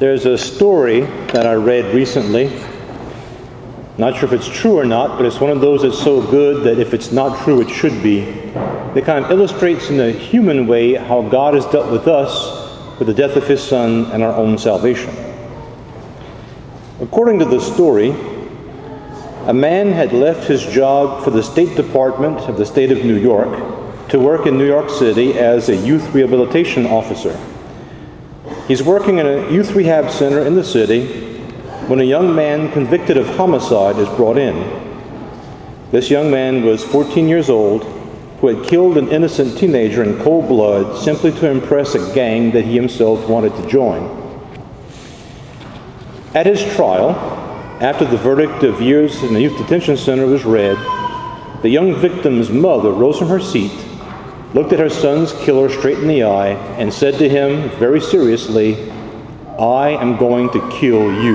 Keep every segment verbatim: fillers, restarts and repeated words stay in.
There's a story that I read recently. Not sure if it's true or not, but it's one of those that's so good that if it's not true, it should be. It kind of illustrates in a human way how God has dealt with us with the death of His Son and our own salvation. According to the story, a man had left his job for the State Department of the state of New York to work in New York City as a youth rehabilitation officer. He's working in a youth rehab center in the city when a young man convicted of homicide is brought in. This young man was fourteen years old, who had killed an innocent teenager in cold blood simply to impress a gang that he himself wanted to join. At his trial, after the verdict of years in the youth detention center was read, the young victim's mother rose from her seat, looked at her son's killer straight in the eye, and said to him very seriously, "I am going to kill you."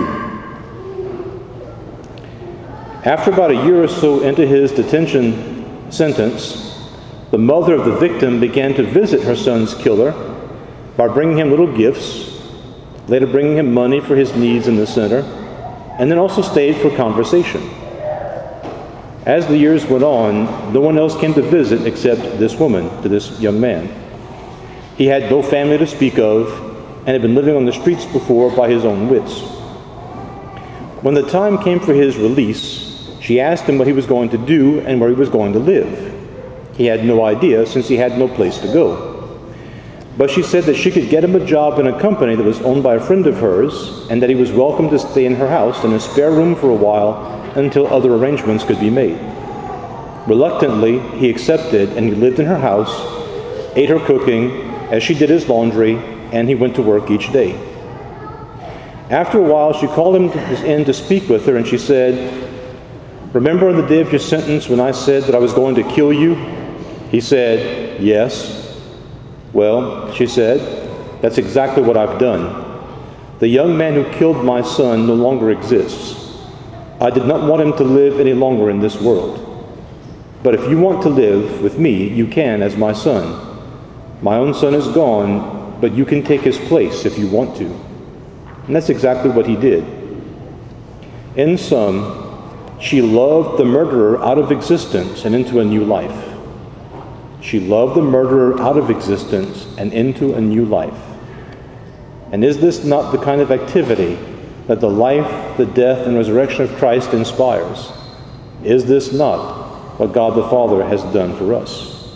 After about a year or so into his detention sentence, the mother of the victim began to visit her son's killer by bringing him little gifts, later bringing him money for his needs in the center, and then also stayed for conversation. As the years went on, no one else came to visit except this woman to this young man. He had no family to speak of and had been living on the streets before by his own wits. When the time came for his release, she asked him what he was going to do and where he was going to live. He had no idea since he had no place to go. But she said that she could get him a job in a company that was owned by a friend of hers and that he was welcome to stay in her house in a spare room for a while until other arrangements could be made. Reluctantly, he accepted, and he lived in her house, ate her cooking as she did his laundry, and he went to work each day. After a while, she called him in to speak with her, and she said, "Remember on the day of your sentence when I said that I was going to kill you?" He said, "Yes." "Well," she said, "that's exactly what I've done. The young man who killed my son no longer exists. I did not want him to live any longer in this world. But if you want to live with me, you can as my son. My own son is gone, but you can take his place if you want to." And that's exactly what he did. In sum, she loved the murderer out of existence and into a new life. She loved the murderer out of existence and into a new life. And is this not the kind of activity that the life, the death, and resurrection of Christ inspires? Is this not what God the Father has done for us?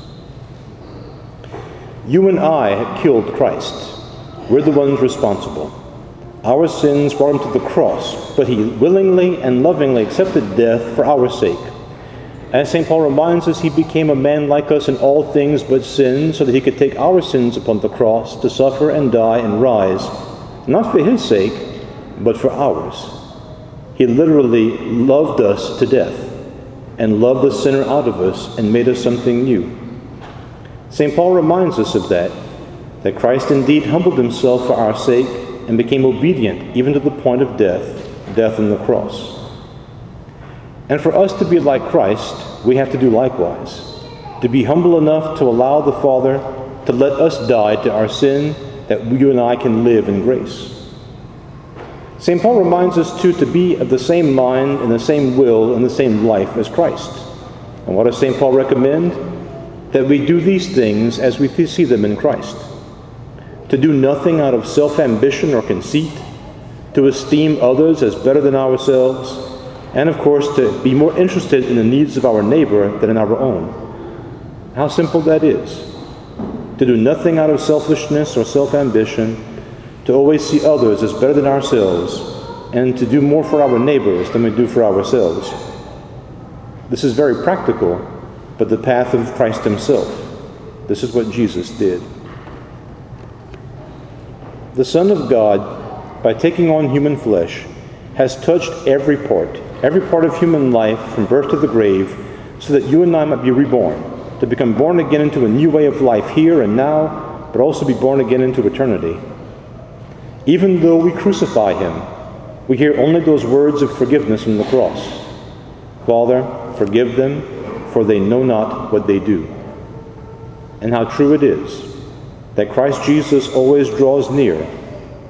You and I have killed Christ. We're the ones responsible. Our sins brought him to the cross, but he willingly and lovingly accepted death for our sake. As Saint Paul reminds us, he became a man like us in all things but sin, so that he could take our sins upon the cross to suffer and die and rise, not for his sake, but for ours. He literally loved us to death and loved the sinner out of us and made us something new. Saint Paul reminds us of that, that Christ indeed humbled himself for our sake and became obedient even to the point of death, death on the cross. And for us to be like Christ, we have to do likewise, to be humble enough to allow the Father to let us die to our sin, that you and I can live in grace. Saint Paul reminds us, too, to be of the same mind and the same will and the same life as Christ. And what does Saint Paul recommend? That we do these things as we see them in Christ. To do nothing out of self-ambition or conceit, to esteem others as better than ourselves, and of course to be more interested in the needs of our neighbor than in our own. How simple that is. To do nothing out of selfishness or self-ambition, to always see others as better than ourselves, and to do more for our neighbors than we do for ourselves. This is very practical, but the path of Christ himself. This is what Jesus did. The Son of God, by taking on human flesh, has touched every part, every part of human life from birth to the grave, so that you and I might be reborn, to become born again into a new way of life here and now, but also be born again into eternity. Even though we crucify him, we hear only those words of forgiveness from the cross. "Father, forgive them, for they know not what they do." And how true it is that Christ Jesus always draws near,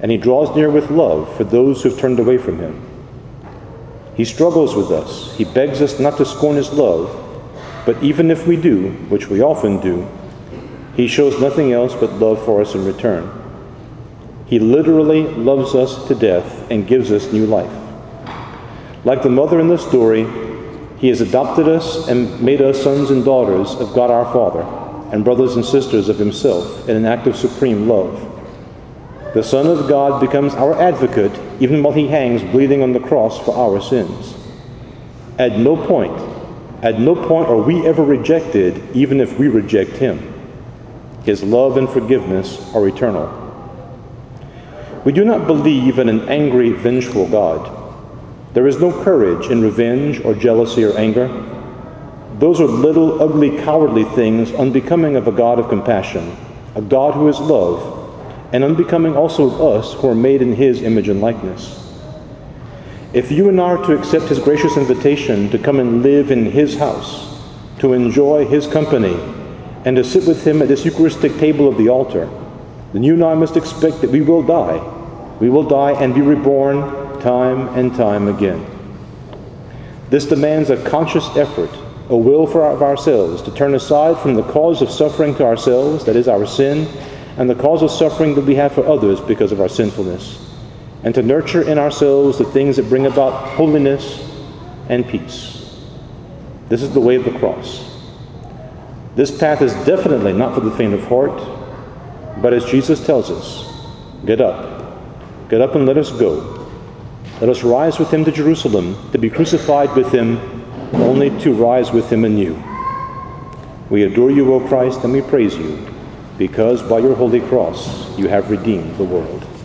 and he draws near with love for those who've turned away from him. He struggles with us. He begs us not to scorn his love, but even if we do, which we often do, he shows nothing else but love for us in return. He literally loves us to death and gives us new life. Like the mother in the story, he has adopted us and made us sons and daughters of God our Father and brothers and sisters of himself in an act of supreme love. The Son of God becomes our advocate even while he hangs bleeding on the cross for our sins. At no point, at no point are we ever rejected, even if we reject him. His love and forgiveness are eternal. We do not believe in an angry, vengeful God. There is no courage in revenge or jealousy or anger. Those are little, ugly, cowardly things unbecoming of a God of compassion, a God who is love, and unbecoming also of us who are made in his image and likeness. If you and I are to accept his gracious invitation to come and live in his house, to enjoy his company, and to sit with him at this Eucharistic table of the altar, then you and I must expect that we will die. We will die and be reborn time and time again. This demands a conscious effort, a will for our, of ourselves to turn aside from the cause of suffering to ourselves, that is our sin, and the cause of suffering that we have for others because of our sinfulness, and to nurture in ourselves the things that bring about holiness and peace. This is the way of the cross. This path is definitely not for the faint of heart, but as Jesus tells us, get up. Get up and let us go. Let us rise with him to Jerusalem, to be crucified with him, only to rise with him anew. We adore you, O Christ, and we praise you, because by your holy cross you have redeemed the world.